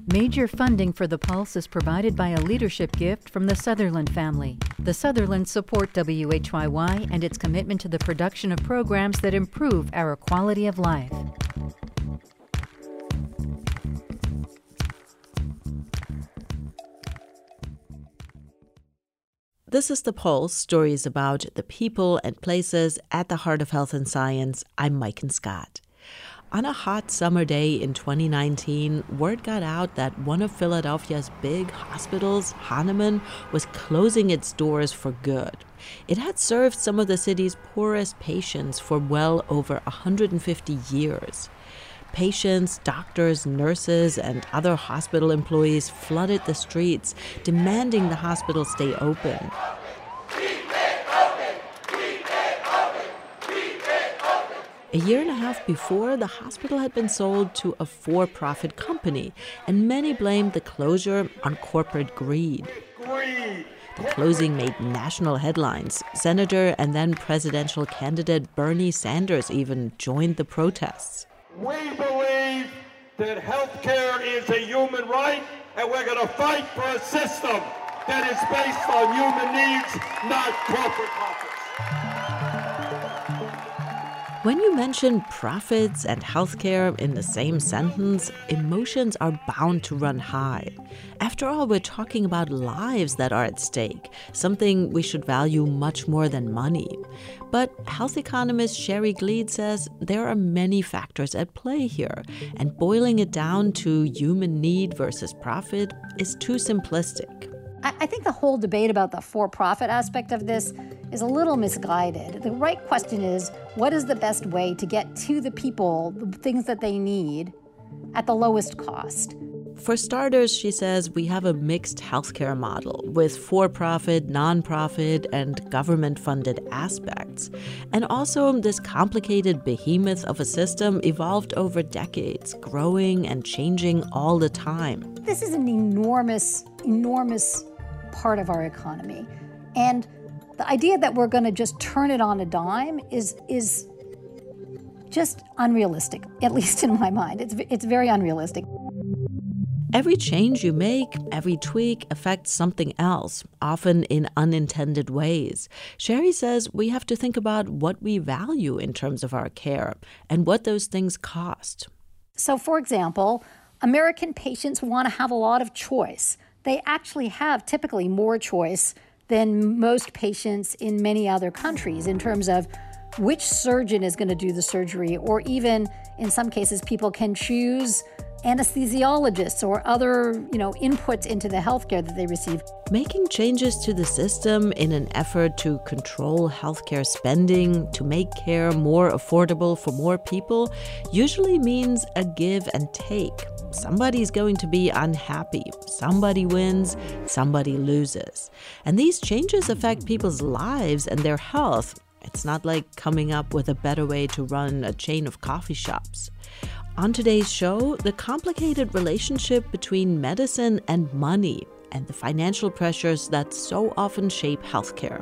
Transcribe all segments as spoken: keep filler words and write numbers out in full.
Major funding for The Pulse is provided by a leadership gift from the Sutherland family. The Sutherlands support W H Y Y and its commitment to the production of programs that improve our quality of life. This is The Pulse, stories about the people and places at the heart of health and science. I'm Maiken Scott. On a hot summer day in twenty nineteen, word got out that one of Philadelphia's big hospitals, Hahnemann, was closing its doors for good. It had served some of the city's poorest patients for well over one hundred fifty years. Patients, doctors, nurses, and other hospital employees flooded the streets, demanding the hospital stay open. A year and a half before, the hospital had been sold to a for-profit company, and many blamed the closure on corporate greed. Greed. The closing made national headlines. Senator and then presidential candidate Bernie Sanders even joined the protests. We believe that health care is a human right, and we're going to fight for a system that is based on human needs, not corporate profits. When you mention profits and healthcare in the same sentence, emotions are bound to run high. After all, we're talking about lives that are at stake, something we should value much more than money. But health economist Sherry Glied says there are many factors at play here, and boiling it down to human need versus profit is too simplistic. I think the whole debate about the for-profit aspect of this is a little misguided. The right question is, what is the best way to get to the people the things that they need at the lowest cost? For starters, she says, we have a mixed healthcare model with for-profit, nonprofit, and government-funded aspects. And also, this complicated behemoth of a system evolved over decades, growing and changing all the time. This is an enormous, enormous part of our economy. And the idea that we're going to just turn it on a dime is is just unrealistic, at least in my mind. It's it's very unrealistic. Every change you make, every tweak affects something else, often in unintended ways. Sherry says we have to think about what we value in terms of our care and what those things cost. So, for example, American patients want to have a lot of choice. They actually have typically more choice than most patients in many other countries in terms of which surgeon is going to do the surgery, or even in some cases people can choose anesthesiologists or other, you know, inputs into the healthcare that they receive. Making changes to the system in an effort to control healthcare spending, to make care more affordable for more people, usually means a give and take. Somebody's going to be unhappy. Somebody wins, somebody loses. And these changes affect people's lives and their health. It's not like coming up with a better way to run a chain of coffee shops. On today's show, the complicated relationship between medicine and money and the financial pressures that so often shape healthcare.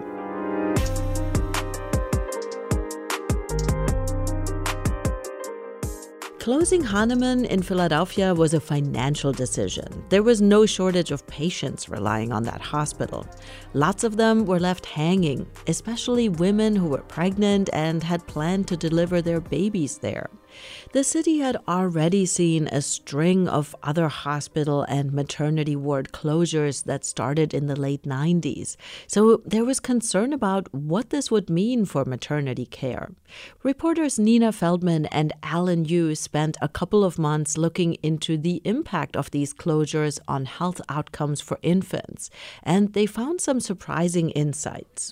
Closing Hahnemann in Philadelphia was a financial decision. There was no shortage of patients relying on that hospital. Lots of them were left hanging, especially women who were pregnant and had planned to deliver their babies there. The city had already seen a string of other hospital and maternity ward closures that started in the late nineties. So there was concern about what this would mean for maternity care. Reporters Nina Feldman and Alan Yu spent a couple of months looking into the impact of these closures on health outcomes for infants, and they found some surprising insights.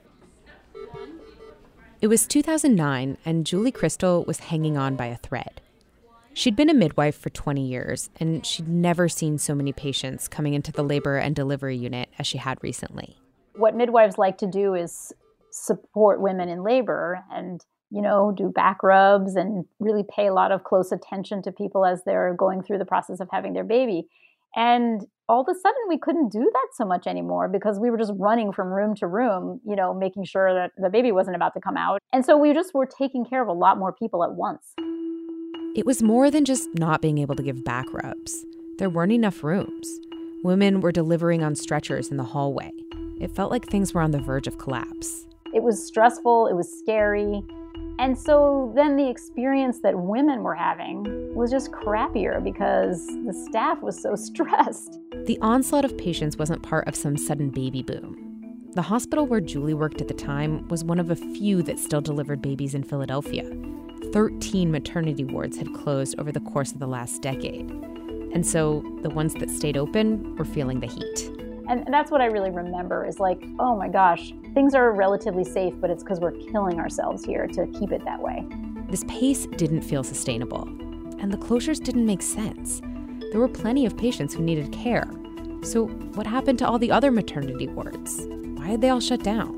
It was two thousand nine, and Julie Crystal was hanging on by a thread. She'd been a midwife for twenty years, and she'd never seen so many patients coming into the labor and delivery unit as she had recently. What midwives like to do is support women in labor and, you know, do back rubs and really pay a lot of close attention to people as they're going through the process of having their baby. And all of a sudden, we couldn't do that so much anymore because we were just running from room to room, you know, making sure that the baby wasn't about to come out. And so we just were taking care of a lot more people at once. It was more than just not being able to give back rubs. There weren't enough rooms. Women were delivering on stretchers in the hallway. It felt like things were on the verge of collapse. It was stressful, it was scary. And so then the experience that women were having was just crappier because the staff was so stressed. The onslaught of patients wasn't part of some sudden baby boom. The hospital where Julie worked at the time was one of a few that still delivered babies in Philadelphia. Thirteen maternity wards had closed over the course of the last decade. And so the ones that stayed open were feeling the heat. And that's what I really remember is like, oh my gosh, things are relatively safe, but it's because we're killing ourselves here to keep it that way. This pace didn't feel sustainable, and the closures didn't make sense. There were plenty of patients who needed care. So what happened to all the other maternity wards? Why had they all shut down?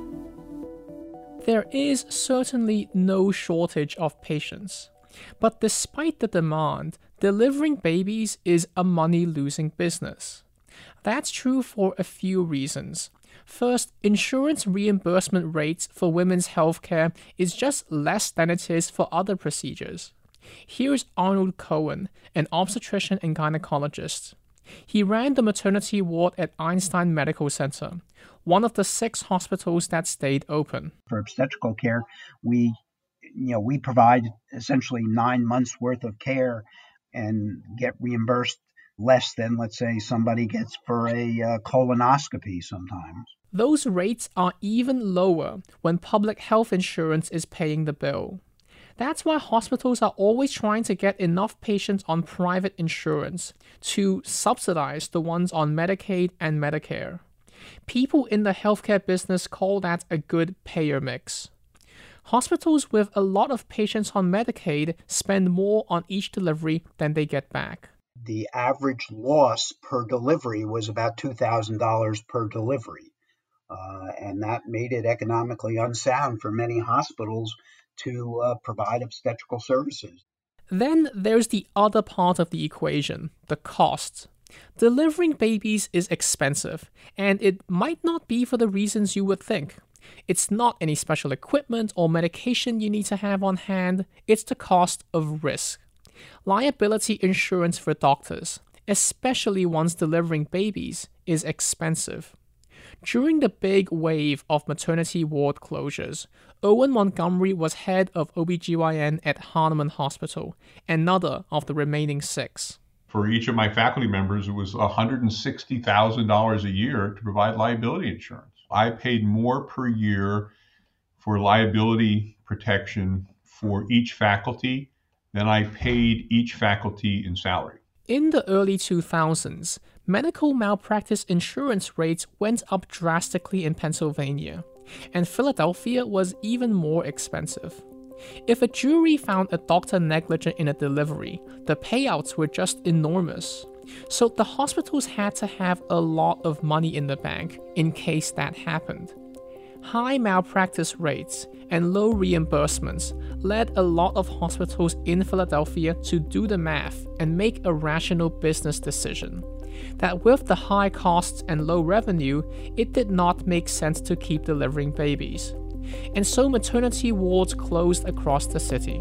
There is certainly no shortage of patients. But despite the demand, delivering babies is a money-losing business. That's true for a few reasons. First, insurance reimbursement rates for women's healthcare is just less than it is for other procedures. Here's Arnold Cohen, an obstetrician and gynecologist. He ran the maternity ward at Einstein Medical Center, one of the six hospitals that stayed open. For obstetrical care, we, you know, we provide essentially nine months worth of care and get reimbursed less than, let's say, somebody gets for a uh, colonoscopy sometimes. Those rates are even lower when public health insurance is paying the bill. That's why hospitals are always trying to get enough patients on private insurance to subsidize the ones on Medicaid and Medicare. People in the healthcare business call that a good payer mix. Hospitals with a lot of patients on Medicaid spend more on each delivery than they get back. The average loss per delivery was about two thousand dollars per delivery. Uh, and that made it economically unsound for many hospitals to uh, provide obstetrical services. Then there's the other part of the equation, the cost. Delivering babies is expensive, and it might not be for the reasons you would think. It's not any special equipment or medication you need to have on hand, it's the cost of risk. Liability insurance for doctors, especially ones delivering babies, is expensive. During the big wave of maternity ward closures, Owen Montgomery was head of O B G Y N at Hahnemann Hospital, another of the remaining six. For each of my faculty members, it was one hundred sixty thousand dollars a year to provide liability insurance. I paid more per year for liability protection for each faculty than I paid each faculty in salary. In the early two thousands, medical malpractice insurance rates went up drastically in Pennsylvania, and Philadelphia was even more expensive. If a jury found a doctor negligent in a delivery, the payouts were just enormous. So the hospitals had to have a lot of money in the bank in case that happened. High malpractice rates and low reimbursements led a lot of hospitals in Philadelphia to do the math and make a rational business decision. That with the high costs and low revenue, it did not make sense to keep delivering babies. And so maternity wards closed across the city,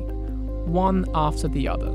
one after the other.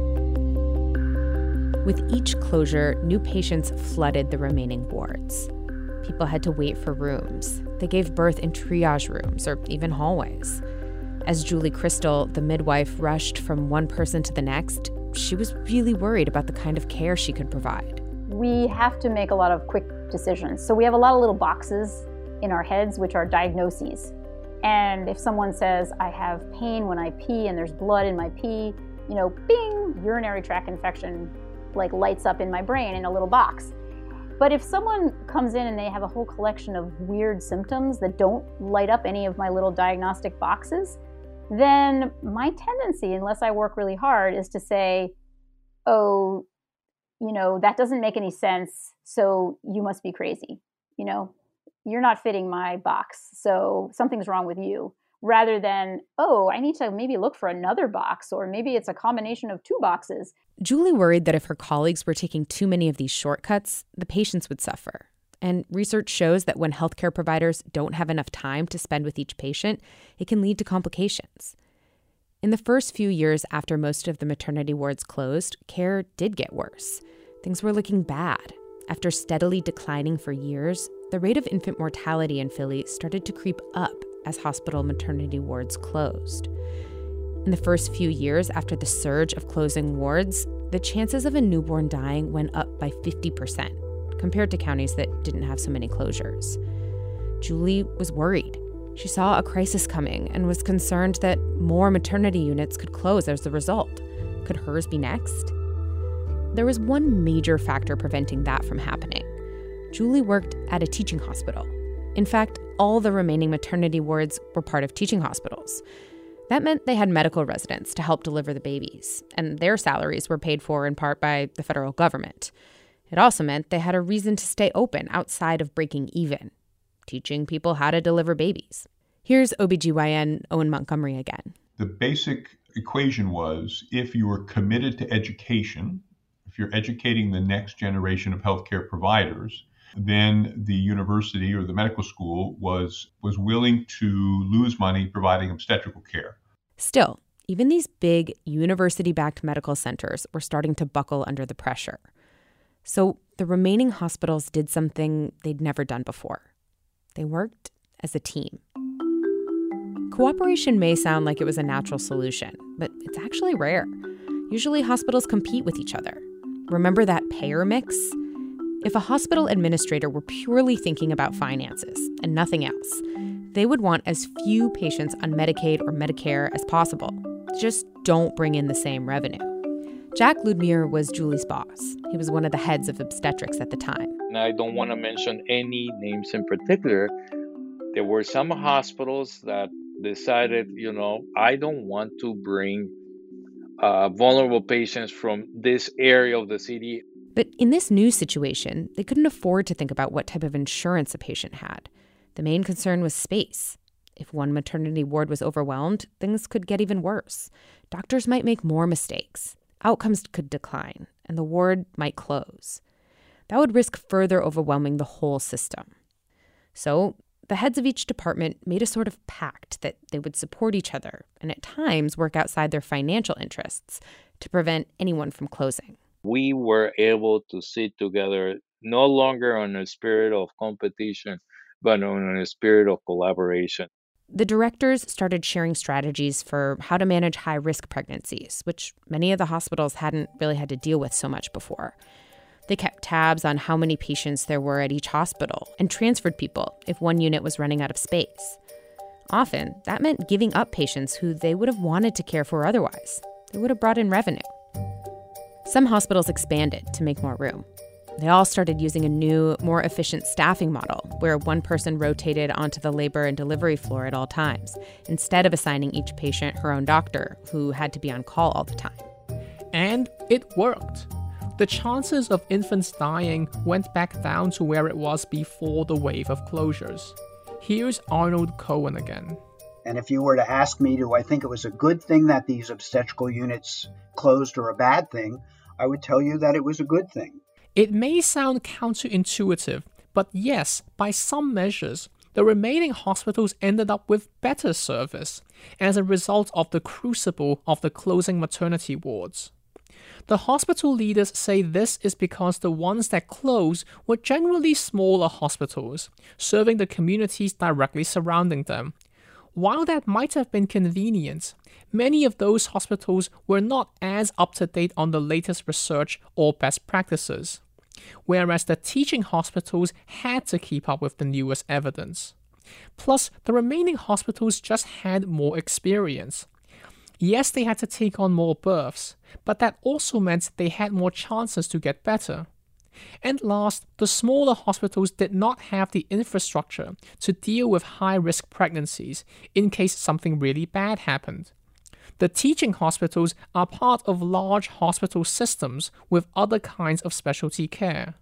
With each closure, new patients flooded the remaining wards. People had to wait for rooms. They gave birth in triage rooms or even hallways. As Julie Crystal, the midwife, rushed from one person to the next, she was really worried about the kind of care she could provide. We have to make a lot of quick decisions. So we have a lot of little boxes in our heads, which are diagnoses. And if someone says, I have pain when I pee and there's blood in my pee, you know, bing, urinary tract infection, like lights up in my brain in a little box. But if someone comes in and they have a whole collection of weird symptoms that don't light up any of my little diagnostic boxes, then my tendency, unless I work really hard, is to say, oh, you know, that doesn't make any sense, so you must be crazy. You know, you're not fitting my box, so something's wrong with you. Rather than, oh, I need to maybe look for another box, or maybe it's a combination of two boxes. Julie worried that if her colleagues were taking too many of these shortcuts, the patients would suffer. And research shows that when healthcare providers don't have enough time to spend with each patient, it can lead to complications. In the first few years after most of the maternity wards closed, care did get worse. things were looking bad. After steadily declining for years, the rate of infant mortality in Philly started to creep up as hospital maternity wards closed. In the first few years after the surge of closing wards, the chances of a newborn dying went up by fifty percent, compared to counties that didn't have so many closures. Julie was worried. She saw a crisis coming and was concerned that more maternity units could close as a result. Could hers be next? There was one major factor preventing that from happening. Julie worked at a teaching hospital. In fact, all the remaining maternity wards were part of teaching hospitals. That meant they had medical residents to help deliver the babies, and their salaries were paid for in part by the federal government. It also meant they had a reason to stay open outside of breaking even, teaching people how to deliver babies. Here's O B G Y N Owen Montgomery again. The basic equation was if you were committed to education, if you're educating the next generation of healthcare providers, then the university or the medical school was was willing to lose money providing obstetrical care. Still, even these big university-backed medical centers were starting to buckle under the pressure. So the remaining hospitals did something they'd never done before. They worked as a team. Cooperation may sound like it was a natural solution, but it's actually rare. Usually hospitals compete with each other. Remember that payer mix? If a hospital administrator were purely thinking about finances and nothing else, they would want as few patients on Medicaid or Medicare as possible. Just don't bring in the same revenue. Jack Ludmir was Julie's boss. He was one of the heads of obstetrics at the time. And I don't want to mention any names in particular. There were some hospitals that decided, you know, I don't want to bring uh, vulnerable patients from this area of the city. But in this new situation, they couldn't afford to think about what type of insurance a patient had. The main concern was space. If one maternity ward was overwhelmed, things could get even worse. Doctors might make more mistakes. Outcomes could decline, and the ward might close. That would risk further overwhelming the whole system. So the heads of each department made a sort of pact that they would support each other and at times work outside their financial interests to prevent anyone from closing. We were able to sit together no longer on a spirit of competition, but on a spirit of collaboration. The directors started sharing strategies for how to manage high-risk pregnancies, which many of the hospitals hadn't really had to deal with so much before. They kept tabs on how many patients there were at each hospital and transferred people if one unit was running out of space. Often, that meant giving up patients who they would have wanted to care for otherwise. They would have brought in revenue. Some hospitals expanded to make more room. They all started using a new, more efficient staffing model where one person rotated onto the labor and delivery floor at all times, instead of assigning each patient her own doctor, who had to be on call all the time. And it worked. The chances of infants dying went back down to where it was before the wave of closures. Here's Arnold Cohen again. And if you were to ask me, do I think it was a good thing that these obstetrical units closed or a bad thing, I would tell you that it was a good thing. It may sound counterintuitive, but yes, by some measures, the remaining hospitals ended up with better service as a result of the crucible of the closing maternity wards. The hospital leaders say this is because the ones that closed were generally smaller hospitals, serving the communities directly surrounding them. While that might have been convenient, many of those hospitals were not as up-to-date on the latest research or best practices, whereas the teaching hospitals had to keep up with the newest evidence. Plus, the remaining hospitals just had more experience. Yes, they had to take on more births, but that also meant they had more chances to get better. And last, the smaller hospitals did not have the infrastructure to deal with high-risk pregnancies in case something really bad happened. The teaching hospitals are part of large hospital systems with other kinds of specialty care.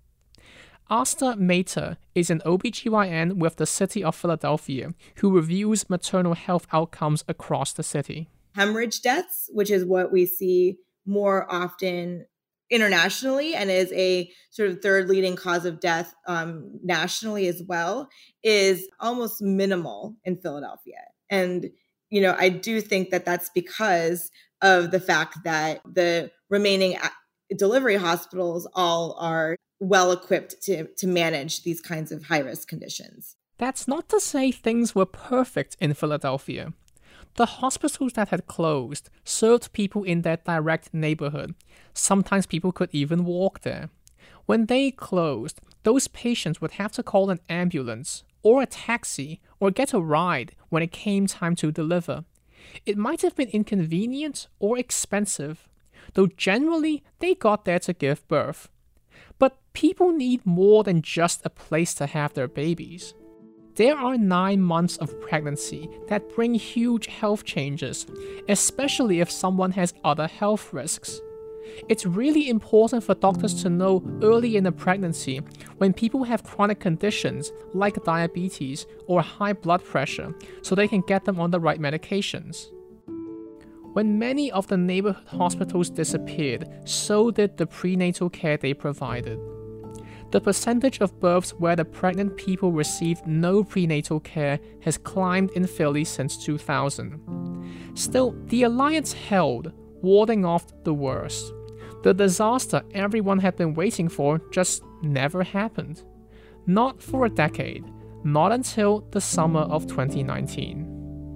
Asta Mehta is an O B G Y N with the City of Philadelphia who reviews maternal health outcomes across the city. Hemorrhage deaths, which is what we see more often internationally and is a sort of third leading cause of death um, nationally as well, is almost minimal in Philadelphia. And, you know, I do think that that's because of the fact that the remaining delivery hospitals all are well equipped to, to manage these kinds of high-risk conditions. That's not to say things were perfect in Philadelphia. The hospitals that had closed served people in their direct neighborhood. Sometimes people could even walk there. When they closed, those patients would have to call an ambulance or a taxi or get a ride when it came time to deliver. It might have been inconvenient or expensive, though generally they got there to give birth. But people need more than just a place to have their babies. There are nine months of pregnancy that bring huge health changes, especially if someone has other health risks. It's really important for doctors to know early in the pregnancy when people have chronic conditions like diabetes or high blood pressure, so they can get them on the right medications. When many of the neighborhood hospitals disappeared, so did the prenatal care they provided. The percentage of births where the pregnant people received no prenatal care has climbed in Philly since two thousand. Still, the Alliance held, warding off the worst. The disaster everyone had been waiting for just never happened. Not for a decade, not until the summer of twenty nineteen.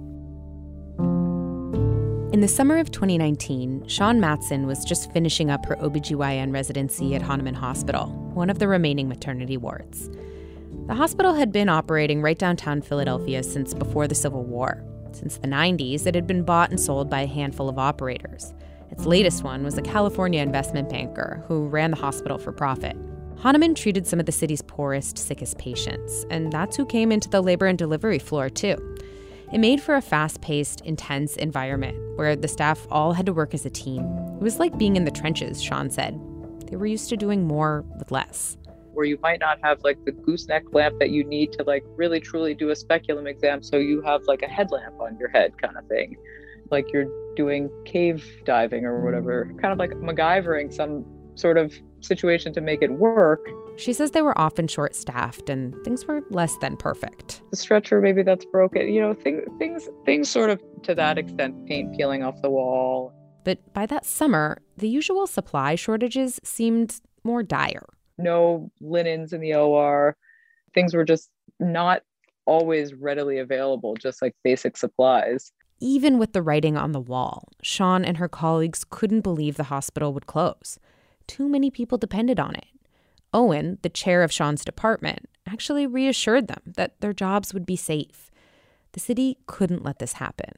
In the summer of twenty nineteen, Shawn Matson was just finishing up her O B G Y N residency at Hahnemann Hospital, one of the remaining maternity wards. The hospital had been operating right downtown Philadelphia since before the Civil War. Since the nineties, it had been bought and sold by a handful of operators. Its latest one was a California investment banker who ran the hospital for profit. Hahnemann treated some of the city's poorest, sickest patients, and that's who came into the labor and delivery floor, too. It made for a fast-paced, intense environment where the staff all had to work as a team. It was like being in the trenches, Shawn said. They were used to doing more with less. Where you might not have like the gooseneck lamp that you need to like really truly do a speculum exam, so you have like a headlamp on your head kind of thing. Like you're doing cave diving or whatever, kind of like MacGyvering some sort of situation to make it work. She says they were often short-staffed and things were less than perfect. The stretcher, maybe that's broken. You know, things, things, things sort of to that extent, paint peeling off the wall. But by that summer, the usual supply shortages seemed more dire. No linens in the O R. Things were just not always readily available, just like basic supplies. Even with the writing on the wall, Shawn and her colleagues couldn't believe the hospital would close. Too many people depended on it. Owen, the chair of Shawn's department, actually reassured them that their jobs would be safe. The city couldn't let this happen.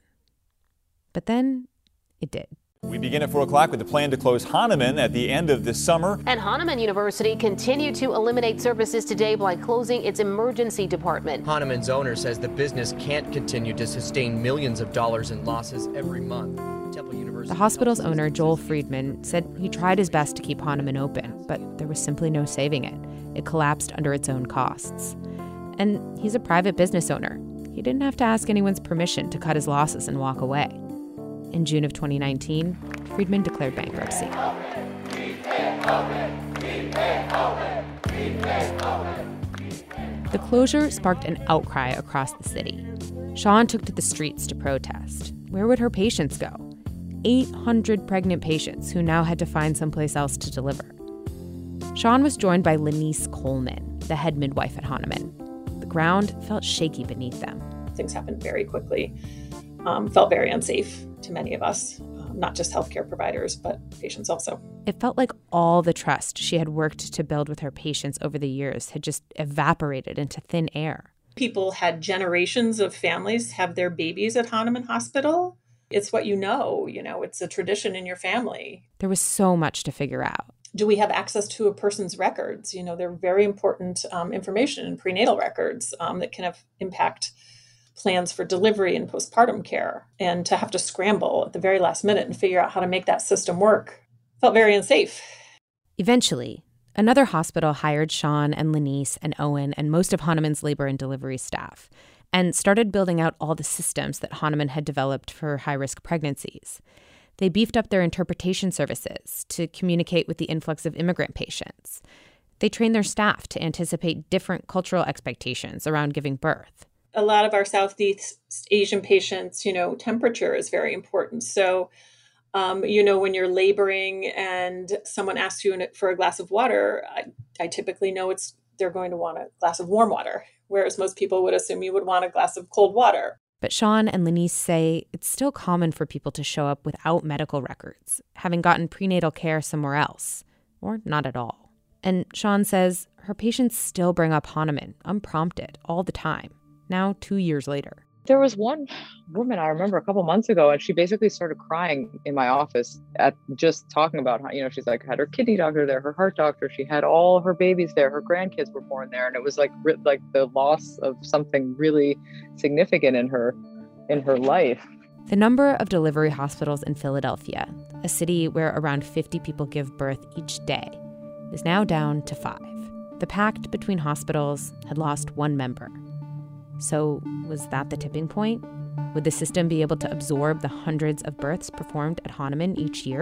But then it did. We begin at four o'clock with the plan to close Hahnemann at the end of this summer. And Hahnemann University continued to eliminate services today by closing its emergency department. Hahnemann's owner says the business can't continue to sustain millions of dollars in losses every month. The hospital's owner, Joel Friedman, said he tried his best to keep Hahnemann open, but there was simply no saving it. It collapsed under its own costs. And he's a private business owner. He didn't have to ask anyone's permission to cut his losses and walk away. In June of twenty nineteen, Friedman declared bankruptcy. The closure sparked an outcry across the city. Shawn took to the streets to protest. Where would her patients go? eight hundred pregnant patients who now had to find someplace else to deliver. Shawn was joined by Lenice Coleman, the head midwife at Hahnemann. The ground felt shaky beneath them. Things happened very quickly, um, felt very unsafe to many of us, um, not just healthcare providers, but patients also. It felt like all the trust she had worked to build with her patients over the years had just evaporated into thin air. People had generations of families have their babies at Hahnemann Hospital. It's what you know, you know, it's a tradition in your family. There was so much to figure out. Do we have access to a person's records? You know, they're very important um, information in prenatal records um, that can have impact plans for delivery and postpartum care. And to have to scramble at the very last minute and figure out how to make that system work felt very unsafe. Eventually, another hospital hired Shawn and Lenice and Owen and most of Hahnemann's labor and delivery staff and started building out all the systems that Hahnemann had developed for high-risk pregnancies. They beefed up their interpretation services to communicate with the influx of immigrant patients. They trained their staff to anticipate different cultural expectations around giving birth. A lot of our Southeast Asian patients, you know, temperature is very important. So Um, you know, when you're laboring and someone asks you for a glass of water, I, I typically know it's they're going to want a glass of warm water, whereas most people would assume you would want a glass of cold water. But Sean and Lenise say it's still common for people to show up without medical records, having gotten prenatal care somewhere else, or not at all. And Sean says her patients still bring up Hahnemann, unprompted, all the time, now two years later. There was one woman I remember a couple months ago, and she basically started crying in my office at just talking about how, you know, she's like had her kidney doctor there, her heart doctor, she had all her babies there, her grandkids were born there, and it was like like the loss of something really significant in her in her life. The number of delivery hospitals in Philadelphia, a city where around fifty people give birth each day, is now down to five. The pact between hospitals had lost one member. So was that the tipping point? Would the system be able to absorb the hundreds of births performed at Hahnemann each year?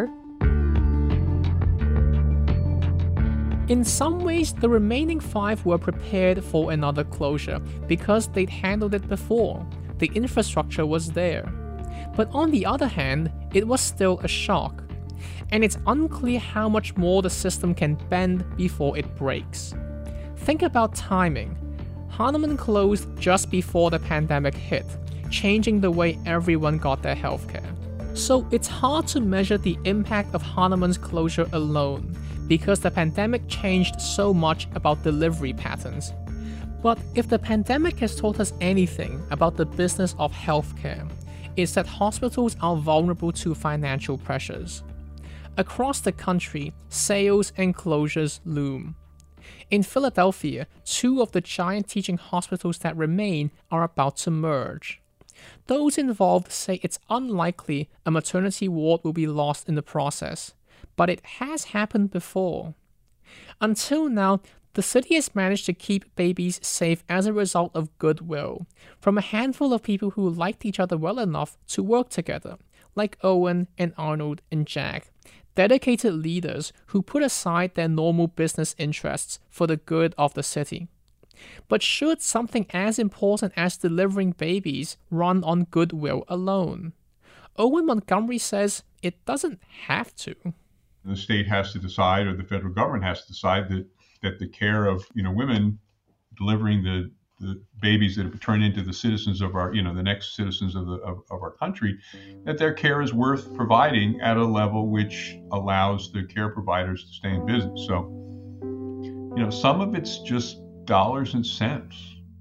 In some ways, the remaining five were prepared for another closure because they'd handled it before. The infrastructure was there. But on the other hand, it was still a shock. And it's unclear how much more the system can bend before it breaks. Think about timing. Hahnemann closed just before the pandemic hit, changing the way everyone got their healthcare. So it's hard to measure the impact of Hahnemann's closure alone, because the pandemic changed so much about delivery patterns. But if the pandemic has taught us anything about the business of healthcare, it's that hospitals are vulnerable to financial pressures. Across the country, sales and closures loom. In Philadelphia, two of the giant teaching hospitals that remain are about to merge. Those involved say it's unlikely a maternity ward will be lost in the process, but it has happened before. Until now, the city has managed to keep babies safe as a result of goodwill, from a handful of people who liked each other well enough to work together, like Owen and Arnold and Jack. Dedicated leaders who put aside their normal business interests for the good of the city. But should something as important as delivering babies run on goodwill alone? Owen Montgomery says it doesn't have to. The state has to decide, or the federal government has to decide, that, that the care of, you know, women delivering the the babies that have turned into the citizens of our, you know, the next citizens of the of, of our country, that their care is worth providing at a level which allows the care providers to stay in business. So, you know, some of it's just dollars and cents.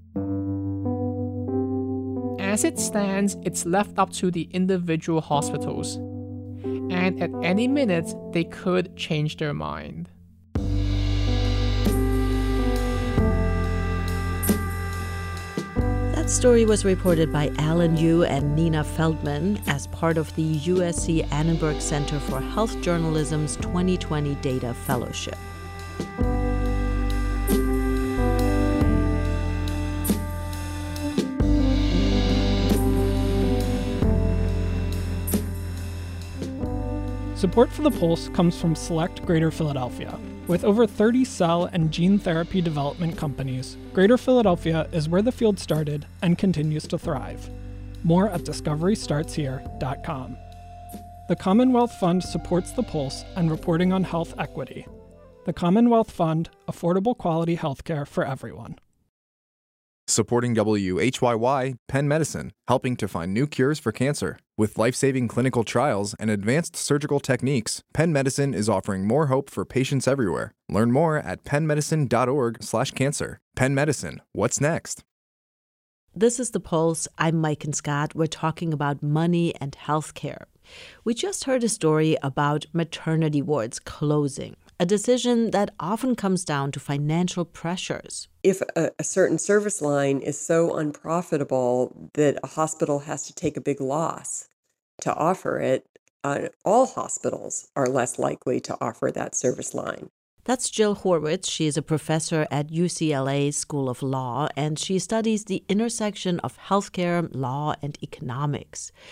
As it stands, it's left up to the individual hospitals. And at any minute, they could change their mind. That story was reported by Alan Yu and Nina Feldman as part of the U S C Annenberg Center for Health Journalism's twenty twenty Data Fellowship. Support for The Pulse comes from Select Greater Philadelphia. With over thirty cell and gene therapy development companies, Greater Philadelphia is where the field started and continues to thrive. More at discovery starts here dot com. The Commonwealth Fund supports The Pulse and reporting on health equity. The Commonwealth Fund, affordable quality healthcare for everyone. Supporting W H Y Y, Penn Medicine, helping to find new cures for cancer. With life-saving clinical trials and advanced surgical techniques, Penn Medicine is offering more hope for patients everywhere. Learn more at penn medicine dot org slash cancer. Penn Medicine, what's next? This is The Pulse. I'm Maiken Scott. We're talking about money and healthcare. We just heard a story about maternity wards closing, a decision that often comes down to financial pressures. If a, a certain service line is so unprofitable that a hospital has to take a big loss to offer it, uh, all hospitals are less likely to offer that service line. That's Jill Horwitz. She is a professor at U C L A School of Law, and she studies the intersection of healthcare, law, and economics.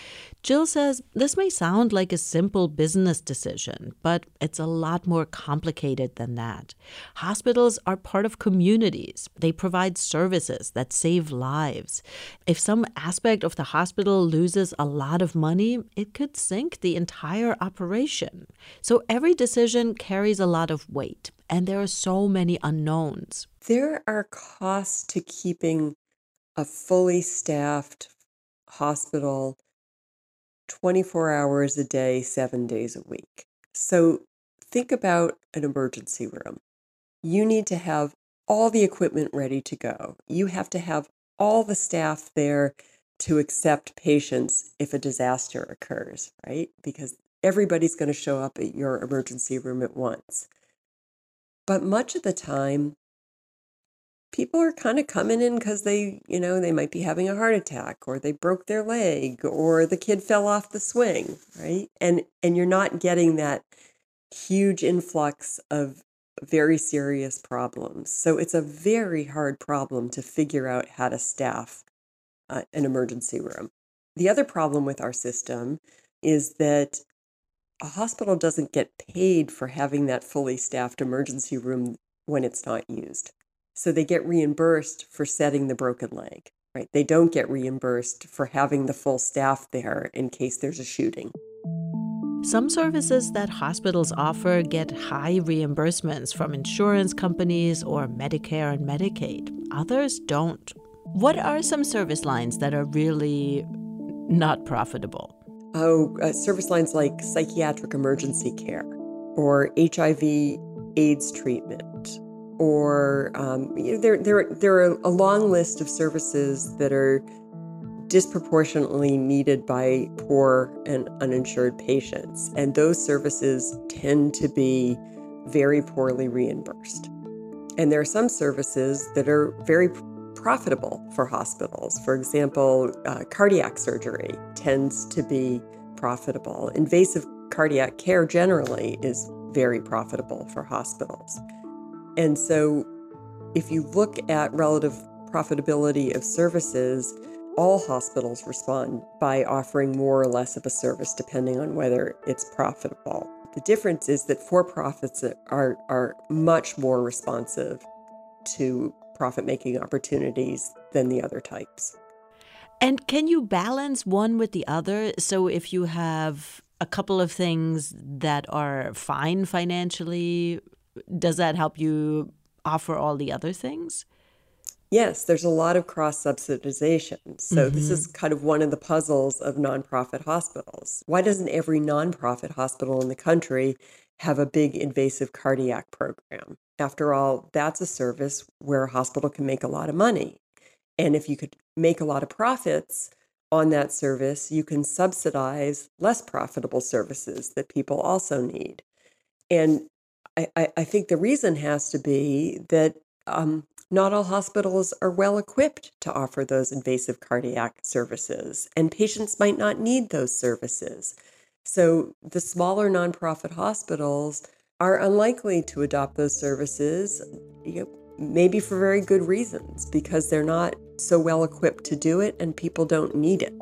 Jill says this may sound like a simple business decision, but it's a lot more complicated than that. Hospitals are part of communities. They provide services that save lives. If some aspect of the hospital loses a lot of money, it could sink the entire operation. So every decision carries a lot of weight, and there are so many unknowns. There are costs to keeping a fully staffed hospital twenty-four hours a day, seven days a week. So think about an emergency room. You need to have all the equipment ready to go. You have to have all the staff there to accept patients if a disaster occurs, right? Because everybody's going to show up at your emergency room at once. But much of the time, people are kind of coming in because they, you know, they might be having a heart attack, or they broke their leg, or the kid fell off the swing, right? And and you're not getting that huge influx of very serious problems. So it's a very hard problem to figure out how to staff uh, an emergency room. The other problem with our system is that a hospital doesn't get paid for having that fully staffed emergency room when it's not used. So they get reimbursed for setting the broken leg, right? They don't get reimbursed for having the full staff there in case there's a shooting. Some services that hospitals offer get high reimbursements from insurance companies or Medicare and Medicaid. Others don't. What are some service lines that are really not profitable? Oh, uh, service lines like psychiatric emergency care, or H I V AIDS treatment, or um, you know, there, there, there are a long list of services that are disproportionately needed by poor and uninsured patients. And those services tend to be very poorly reimbursed. And there are some services that are very profitable for hospitals. For example, uh, cardiac surgery tends to be profitable. Invasive cardiac care generally is very profitable for hospitals. And so if you look at relative profitability of services, all hospitals respond by offering more or less of a service depending on whether it's profitable. The difference is that for-profits are, are much more responsive to profit-making opportunities than the other types. And can you balance one with the other? So if you have a couple of things that are fine financially, does that help you offer all the other things? Yes, there's a lot of cross-subsidization. So mm-hmm. This is kind of one of the puzzles of nonprofit hospitals. Why doesn't every nonprofit hospital in the country have a big invasive cardiac program? After all, that's a service where a hospital can make a lot of money. And if you could make a lot of profits on that service, you can subsidize less profitable services that people also need. And I, I, I think the reason has to be that um, not all hospitals are well equipped to offer those invasive cardiac services, and patients might not need those services. So the smaller nonprofit hospitals are unlikely to adopt those services, you know, maybe for very good reasons, because they're not so well equipped to do it and people don't need it.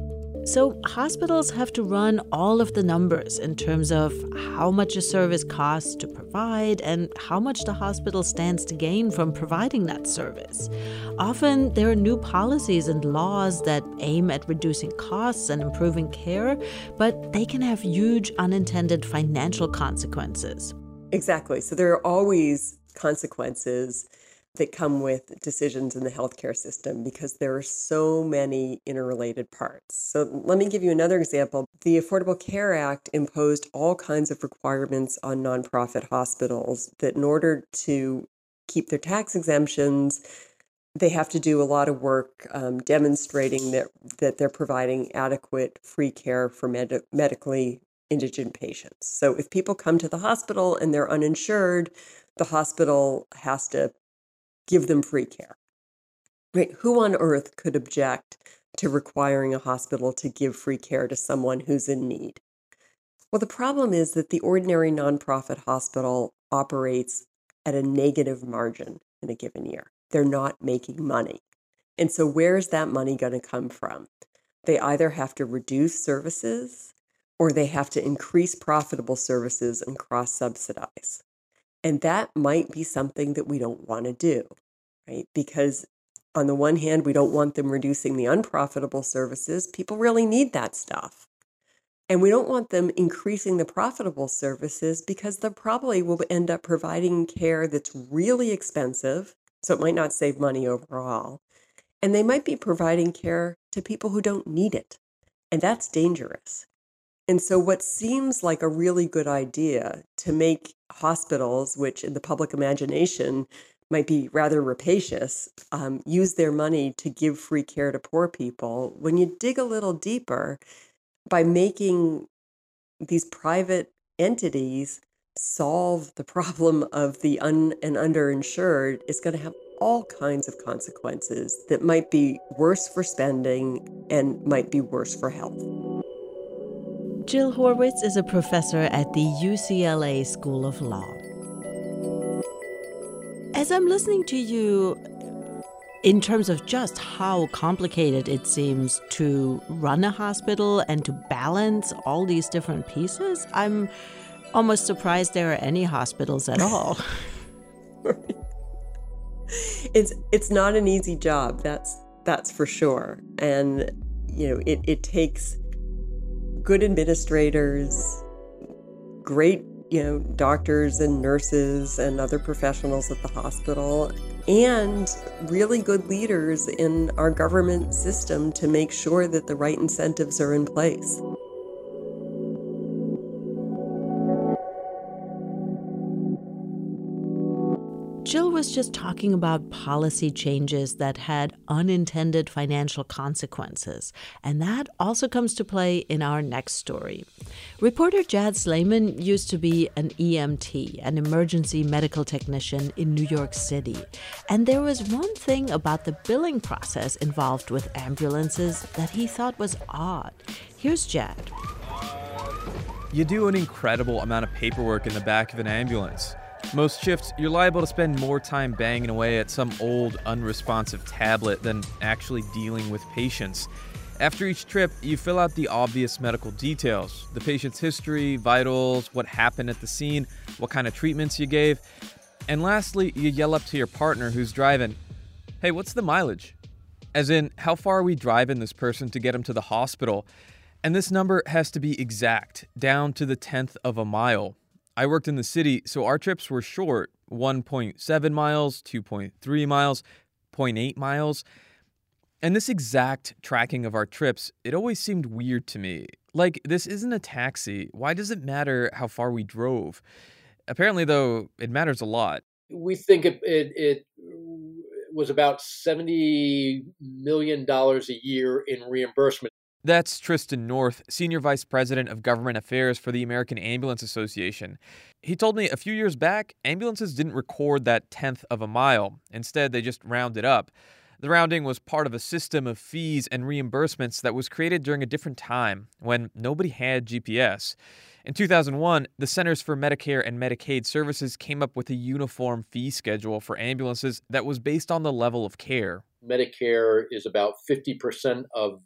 So hospitals have to run all of the numbers in terms of how much a service costs to provide and how much the hospital stands to gain from providing that service. Often there are new policies and laws that aim at reducing costs and improving care, but they can have huge unintended financial consequences. Exactly. So there are always consequences that come with decisions in the healthcare system because there are so many interrelated parts. So let me give you another example. The Affordable Care Act imposed all kinds of requirements on nonprofit hospitals that in order to keep their tax exemptions, they have to do a lot of work um, demonstrating that, that they're providing adequate free care for med- medically indigent patients. So if people come to the hospital and they're uninsured, the hospital has to give them free care. Right? Who on earth could object to requiring a hospital to give free care to someone who's in need? Well, the problem is that the ordinary nonprofit hospital operates at a negative margin in a given year. They're not making money. And so where's that money going to come from? They either have to reduce services or they have to increase profitable services and cross-subsidize. And that might be something that we don't want to do, right? Because on the one hand, we don't want them reducing the unprofitable services. People really need that stuff. And we don't want them increasing the profitable services because they probably will end up providing care that's really expensive, so it might not save money overall. And they might be providing care to people who don't need it. And that's dangerous. And so what seems like a really good idea to make hospitals, which in the public imagination might be rather rapacious, um, use their money to give free care to poor people, when you dig a little deeper, by making these private entities solve the problem of the un- and underinsured is going to have all kinds of consequences that might be worse for spending and might be worse for health. Jill Horwitz is a professor at the U C L A School of Law. As I'm listening to you, in terms of just how complicated it seems to run a hospital and to balance all these different pieces, I'm almost surprised there are any hospitals at all. It's it's not an easy job, that's that's for sure. And you know, it, it takes good administrators, great, you know, doctors and nurses and other professionals at the hospital, and really good leaders in our government system to make sure that the right incentives are in place. Jill was just talking about policy changes that had unintended financial consequences, and that also comes to play in our next story. Reporter Jad Slayman used to be an E M T, an emergency medical technician in New York City, and there was one thing about the billing process involved with ambulances that he thought was odd. Here's Jad. You do an incredible amount of paperwork in the back of an ambulance. Most shifts, you're liable to spend more time banging away at some old, unresponsive tablet than actually dealing with patients. After each trip, you fill out the obvious medical details, the patient's history, vitals, what happened at the scene, what kind of treatments you gave. And lastly, you yell up to your partner who's driving, "Hey, what's the mileage?" As in, how far are we driving this person to get him to the hospital? And this number has to be exact, down to the tenth of a mile. I worked in the city, so our trips were short, one point seven miles, two point three miles, zero point eight miles. And this exact tracking of our trips, it always seemed weird to me. Like, this isn't a taxi. Why does it matter how far we drove? Apparently, though, it matters a lot. We think it, it, it was about seventy million dollars a year in reimbursement. That's Tristan North, Senior Vice President of Government Affairs for the American Ambulance Association. He told me a few years back, ambulances didn't record that tenth of a mile. Instead, they just rounded up. The rounding was part of a system of fees and reimbursements that was created during a different time, when nobody had G P S. In two thousand one, the Centers for Medicare and Medicaid Services came up with a uniform fee schedule for ambulances that was based on the level of care. Medicare is about fifty percent of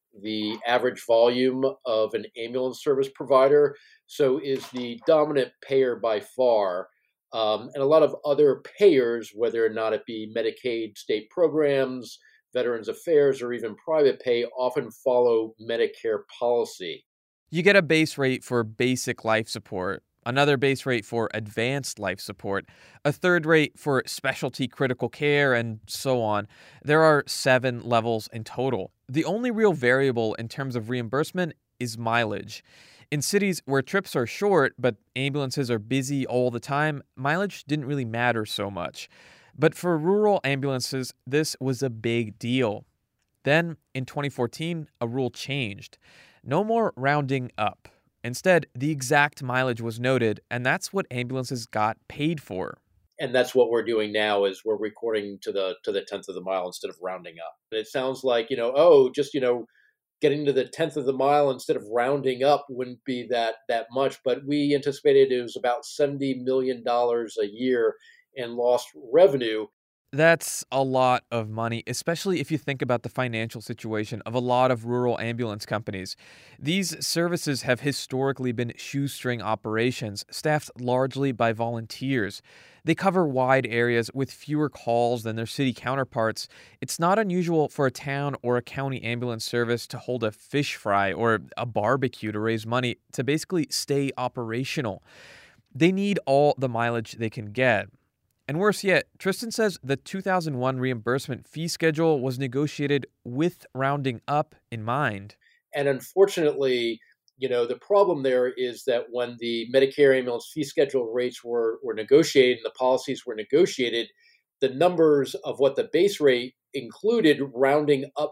the average volume of an ambulance service provider, so is the dominant payer by far. Um, and a lot of other payers, whether or not it be Medicaid state programs, Veterans Affairs, or even private pay, often follow Medicare policy. You get a base rate for basic life support, another base rate for advanced life support, a third rate for specialty critical care, and so on. There are seven levels in total. The only real variable in terms of reimbursement is mileage. In cities where trips are short, but ambulances are busy all the time, mileage didn't really matter so much. But for rural ambulances, this was a big deal. Then, in twenty fourteen, a rule changed. No more rounding up. Instead, the exact mileage was noted, and that's what ambulances got paid for. And that's what we're doing now is we're recording to the to the tenth of the mile instead of rounding up. And it sounds like, you know, oh, just, you know, getting to the tenth of the mile instead of rounding up wouldn't be that that much. But we anticipated it was about seventy million dollars a year in lost revenue. That's a lot of money, especially if you think about the financial situation of a lot of rural ambulance companies. These services have historically been shoestring operations, staffed largely by volunteers. They cover wide areas with fewer calls than their city counterparts. It's not unusual for a town or a county ambulance service to hold a fish fry or a barbecue to raise money to basically stay operational. They need all the mileage they can get. And worse yet, Tristan says the two thousand one reimbursement fee schedule was negotiated with rounding up in mind. And unfortunately, you know, the problem there is that when the Medicare ambulance fee schedule rates were, were negotiated and the policies were negotiated, the numbers of what the base rate included rounding up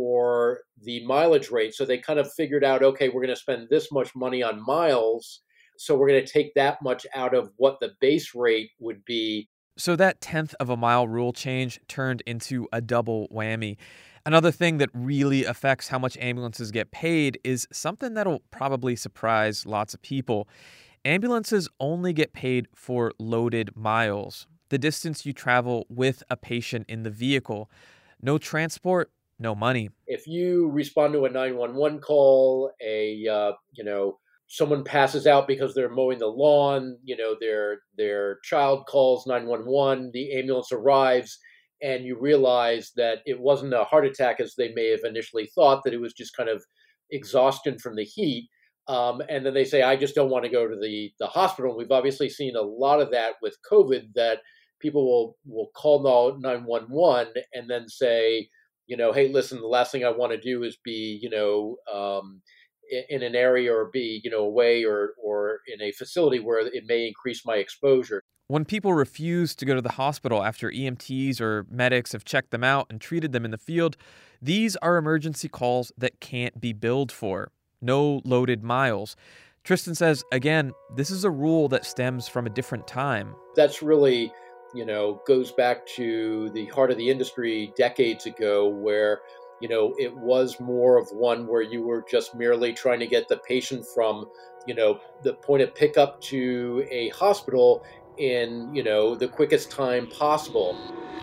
for the mileage rate. So they kind of figured out, okay, we're going to spend this much money on miles, so we're going to take that much out of what the base rate would be. So that tenth of a mile rule change turned into a double whammy. Another thing that really affects how much ambulances get paid is something that'll probably surprise lots of people. Ambulances only get paid for loaded miles, the distance you travel with a patient in the vehicle. No transport, no money. If you respond to a nine one one call, a uh, you know, someone passes out because they're mowing the lawn, you know, their their child calls nine one one, the ambulance arrives, and you realize that it wasn't a heart attack as they may have initially thought, that it was just kind of exhaustion from the heat. Um, and then they say, I just don't want to go to the, the hospital. We've obviously seen a lot of that with COVID, that people will, will call nine one one and then say, you know, hey, listen, the last thing I want to do is be, you know, um, in an area or be, you know, away or, or in a facility where it may increase my exposure. When people refuse to go to the hospital after E M Ts or medics have checked them out and treated them in the field, these are emergency calls that can't be billed for. No loaded miles. Tristan says, again, this is a rule that stems from a different time. That's really, you know, goes back to the heart of the industry decades ago, where you know, it was more of one where you were just merely trying to get the patient from, you know, the point of pickup to a hospital in, you know, the quickest time possible.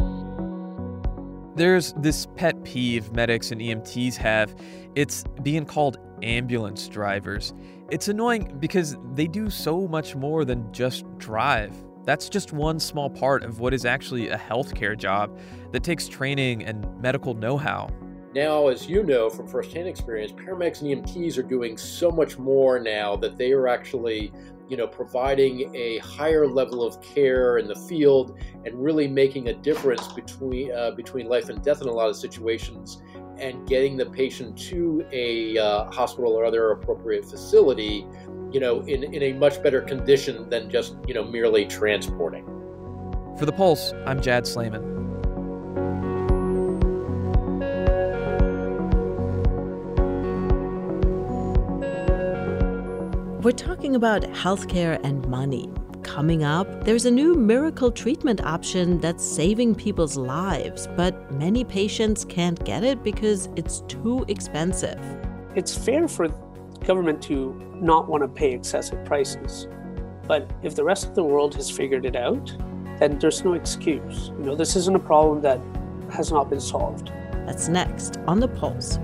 There's this pet peeve medics and E M Ts have. It's being called ambulance drivers. It's annoying because they do so much more than just drive. That's just one small part of what is actually a healthcare job that takes training and medical know-how. Now, as you know from firsthand experience, paramedics and E M Ts are doing so much more now that they are actually, you know, providing a higher level of care in the field and really making a difference between uh, between life and death in a lot of situations, and getting the patient to a uh, hospital or other appropriate facility, you know, in, in a much better condition than just, you know, merely transporting. For The Pulse, I'm Jad Slayman. We're talking about healthcare and money. Coming up, there's a new miracle treatment option that's saving people's lives, but many patients can't get it because it's too expensive. It's fair for government to not want to pay excessive prices, but if the rest of the world has figured it out, then there's no excuse. You know, this isn't a problem that has not been solved. That's next on The Pulse.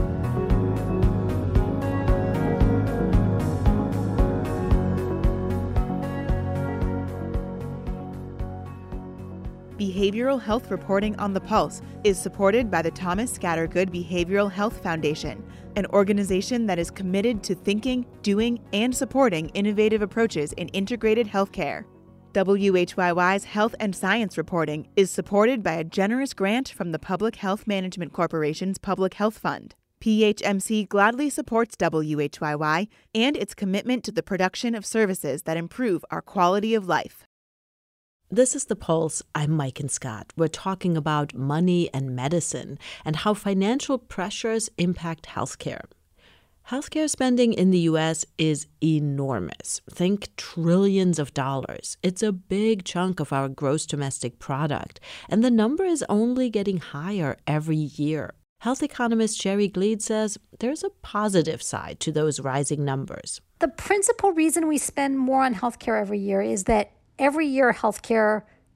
Behavioral health reporting on The Pulse is supported by the Thomas Scattergood Behavioral Health Foundation, an organization that is committed to thinking, doing, and supporting innovative approaches in integrated healthcare. W H Y Y's Health and Science reporting is supported by a generous grant from the Public Health Management Corporation's Public Health Fund. P H M C gladly supports W H Y Y and its commitment to the production of services that improve our quality of life. This is The Pulse. I'm Mike and Scott. We're talking about money and medicine and how financial pressures impact healthcare. Healthcare spending in the U S is enormous. Think trillions of dollars. It's a big chunk of our gross domestic product, and the number is only getting higher every year. Health economist Sherry Gleed says there's a positive side to those rising numbers. The principal reason we spend more on healthcare every year is that every year healthcare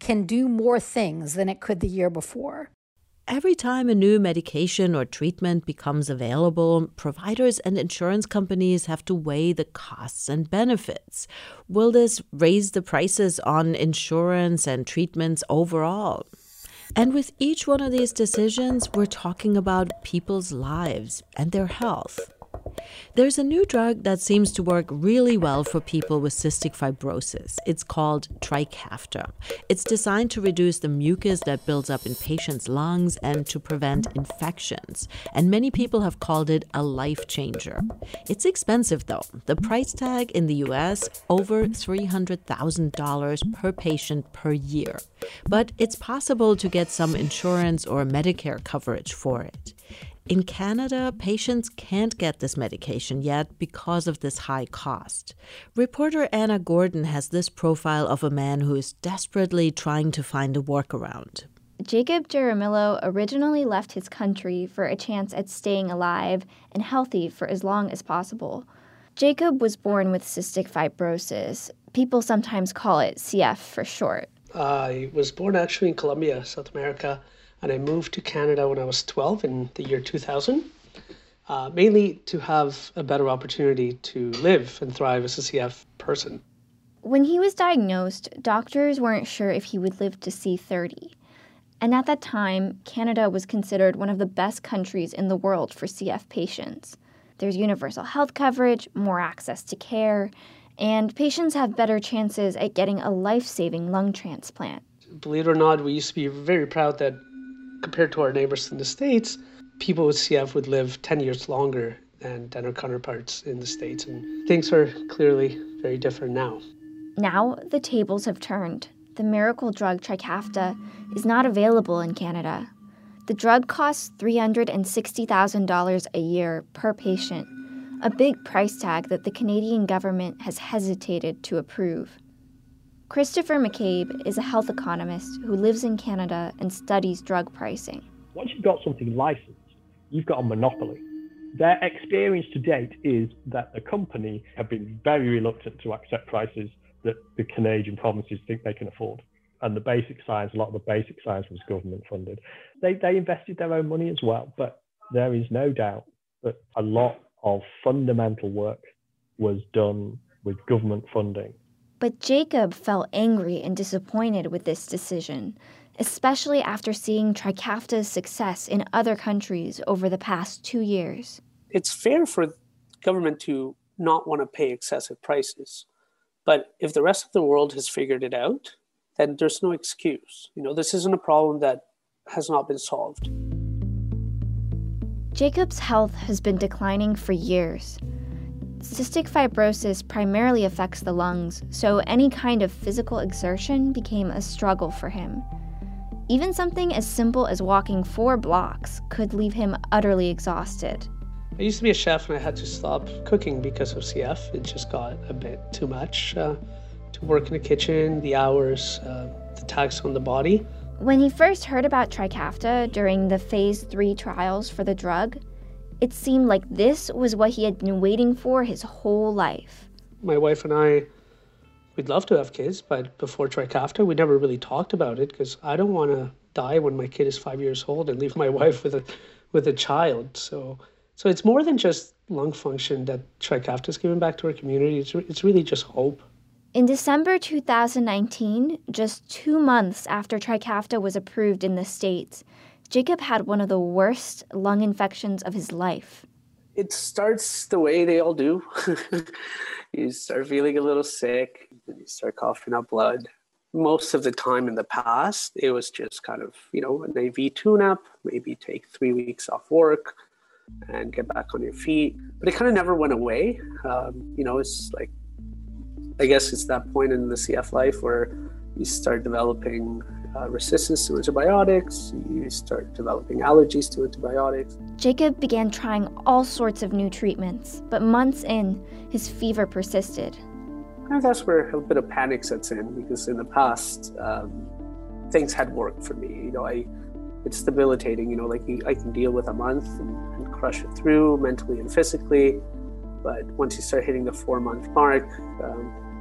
can do more things than it could the year before. Every time a new medication or treatment becomes available, providers and insurance companies have to weigh the costs and benefits. Will this raise the prices on insurance and treatments overall? And with each one of these decisions, we're talking about people's lives and their health. There's a new drug that seems to work really well for people with cystic fibrosis. It's called Trikafta. It's designed to reduce the mucus that builds up in patients' lungs and to prevent infections. And many people have called it a life changer. It's expensive, though. The price tag in the U S, over three hundred thousand dollars per patient per year. But it's possible to get some insurance or Medicare coverage for it. In Canada, patients can't get this medication yet because of this high cost. Reporter Anna Gordon has this profile of a man who is desperately trying to find a workaround. Jacob Jaramillo originally left his country for a chance at staying alive and healthy for as long as possible. Jacob was born with cystic fibrosis. People sometimes call it C F for short. I was born actually in Colombia, South America. And I moved to Canada when I was twelve in the year two thousand, uh, mainly to have a better opportunity to live and thrive as a C F person. When he was diagnosed, doctors weren't sure if he would live to see thirty. And at that time, Canada was considered one of the best countries in the world for C F patients. There's universal health coverage, more access to care, and patients have better chances at getting a life-saving lung transplant. Believe it or not, we used to be very proud that compared to our neighbors in the States, people with C F would live ten years longer than, than our counterparts in the States. And things are clearly very different now. Now the tables have turned. The miracle drug Trikafta is not available in Canada. The drug costs three hundred sixty thousand dollars a year per patient, a big price tag that the Canadian government has hesitated to approve. Christopher McCabe is a health economist who lives in Canada and studies drug pricing. Once you've got something licensed, you've got a monopoly. Their experience to date is that the company have been very reluctant to accept prices that the Canadian provinces think they can afford. And the basic science, a lot of the basic science was government funded. They, they invested their own money as well, but there is no doubt that a lot of fundamental work was done with government funding. But Jacob felt angry and disappointed with this decision, especially after seeing Trikafta's success in other countries over the past two years. It's fair for government to not want to pay excessive prices. But if the rest of the world has figured it out, then there's no excuse. You know, this isn't a problem that has not been solved. Jacob's health has been declining for years. Cystic fibrosis primarily affects the lungs, so any kind of physical exertion became a struggle for him. Even something as simple as walking four blocks could leave him utterly exhausted. I used to be a chef and I had to stop cooking because of C F. It just got a bit too much uh, to work in the kitchen, the hours, uh, the tax on the body. When he first heard about Trikafta during the phase three trials for the drug, it seemed like this was what he had been waiting for his whole life. My wife and I, we'd love to have kids, but before Trikafta, we never really talked about it because I don't want to die when my kid is five years old and leave my wife with a with a child. So, so it's more than just lung function that Trikafta is giving back to our community. It's, it's really just hope. In December two thousand nineteen, just two months after Trikafta was approved in the States, Jacob had one of the worst lung infections of his life. It starts the way they all do. You start feeling a little sick, and you start coughing up blood. Most of the time in the past, it was just kind of, you know, an A V tune-up, maybe take three weeks off work and get back on your feet. But it kind of never went away. Um, you know, it's like, I guess it's that point in the C F life where you start developing uh, resistance to antibiotics, you start developing allergies to antibiotics. Jacob began trying all sorts of new treatments, but months in, his fever persisted. And that's where a bit of panic sets in, because in the past, um, things had worked for me. You know, I it's debilitating, you know, like I can deal with a month and, and crush it through mentally and physically. But once you start hitting the four month mark, um,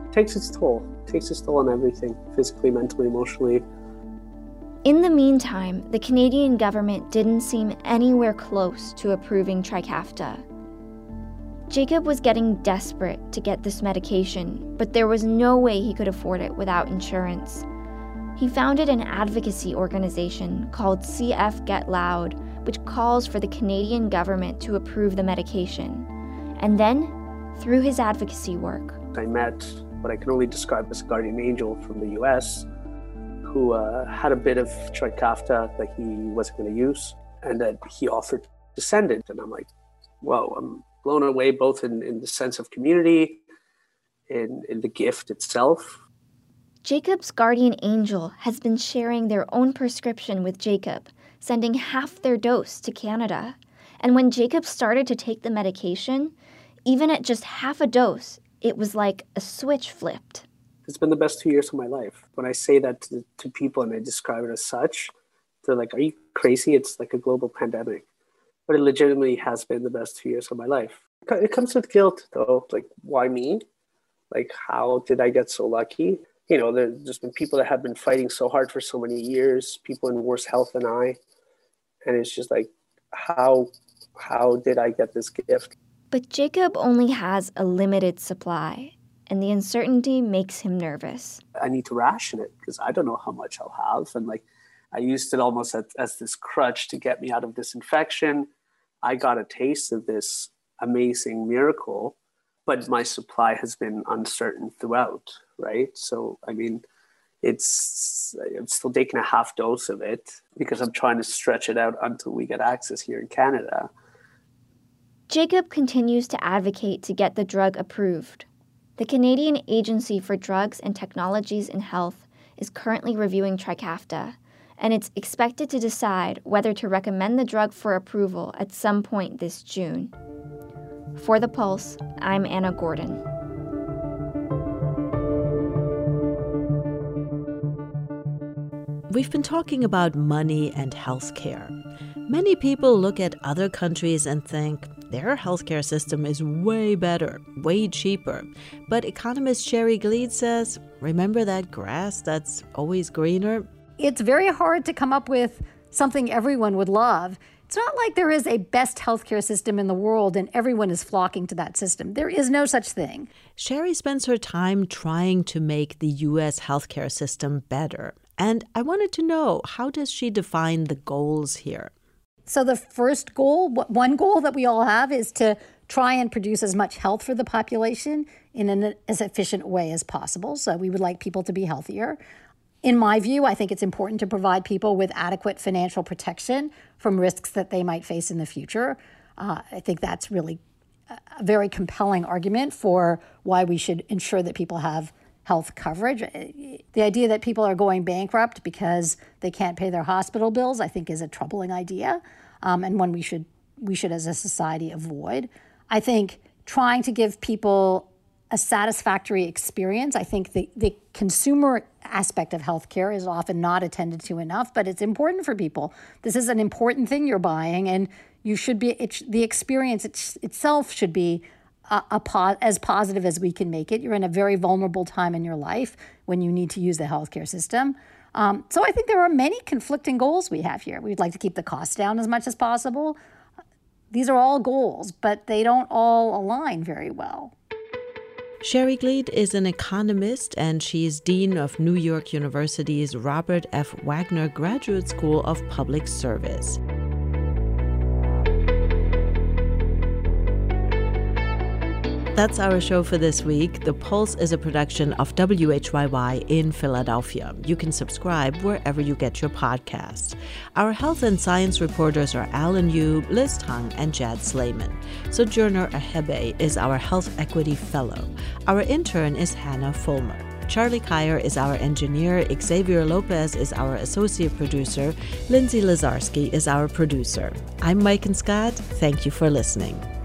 it takes its toll. It takes its toll on everything, physically, mentally, emotionally. In the meantime, the Canadian government didn't seem anywhere close to approving Trikafta. Jacob was getting desperate to get this medication, but there was no way he could afford it without insurance. He founded an advocacy organization called C F Get Loud, which calls for the Canadian government to approve the medication. And then, through his advocacy work, I met what I can only describe as a guardian angel from the U S who uh, had a bit of Trikafta that he wasn't going to use, and that he offered to send it. And I'm like, whoa, I'm blown away both in, in the sense of community, in, in the gift itself. Jacob's guardian angel has been sharing their own prescription with Jacob, sending half their dose to Canada. And when Jacob started to take the medication, even at just half a dose, it was like a switch flipped. It's been the best two years of my life. When I say that to, to people and I describe it as such, they're like, are you crazy? It's like a global pandemic. But it legitimately has been the best two years of my life. It comes with guilt, though. Like, why me? Like, how did I get so lucky? You know, there's just been people that have been fighting so hard for so many years, people in worse health than I. And it's just like, how, how did I get this gift? But Jacob only has a limited supply, and the uncertainty makes him nervous. I need to ration it because I don't know how much I'll have. And like, I used it almost as, as this crutch to get me out of this infection. I got a taste of this amazing miracle, but my supply has been uncertain throughout, right? So, I mean, it's, I'm still taking a half dose of it because I'm trying to stretch it out until we get access here in Canada. Jacob continues to advocate to get the drug approved. The Canadian Agency for Drugs and Technologies in Health is currently reviewing Trikafta, and it's expected to decide whether to recommend the drug for approval at some point this June. For The Pulse, I'm Anna Gordon. We've been talking about money and healthcare. Many people look at other countries and think their healthcare system is way better, way cheaper. But economist Sherry Gleed says, remember that grass that's always greener? It's very hard to come up with something everyone would love. It's not like there is a best healthcare system in the world and everyone is flocking to that system. There is no such thing. Sherry spends her time trying to make the U S healthcare system better. And I wanted to know, how does she define the goals here? So the first goal, one goal that we all have, is to try and produce as much health for the population in an as efficient way as possible. So we would like people to be healthier. In my view, I think it's important to provide people with adequate financial protection from risks that they might face in the future. Uh, I think that's really a very compelling argument for why we should ensure that people have health coverage. The idea that people are going bankrupt because they can't pay their hospital bills, I think, is a troubling idea, um, and one we should we should as a society avoid. I think trying to give people a satisfactory experience, I think the, the consumer aspect of healthcare is often not attended to enough, but it's important for people. This is an important thing you're buying, and you should be, it, the experience it, itself should be A, a po- as positive as we can make it. You're in a very vulnerable time in your life when you need to use the healthcare system. Um, so I think there are many conflicting goals we have here. We'd like to keep the costs down as much as possible. These are all goals, but they don't all align very well. Sherry Gleed is an economist, and she's dean of New York University's Robert F. Wagner Graduate School of Public Service. That's our show for this week. The Pulse is a production of W H Y Y in Philadelphia. You can subscribe wherever you get your podcasts. Our health and science reporters are Alan Yu, Liz Tong, and Jad Slayman. Sojourner Ahebe is our Health Equity Fellow. Our intern is Hannah Fulmer. Charlie Kyer is our engineer. Xavier Lopez is our associate producer. Lindsay Lazarski is our producer. I'm Mike and Scott. Thank you for listening.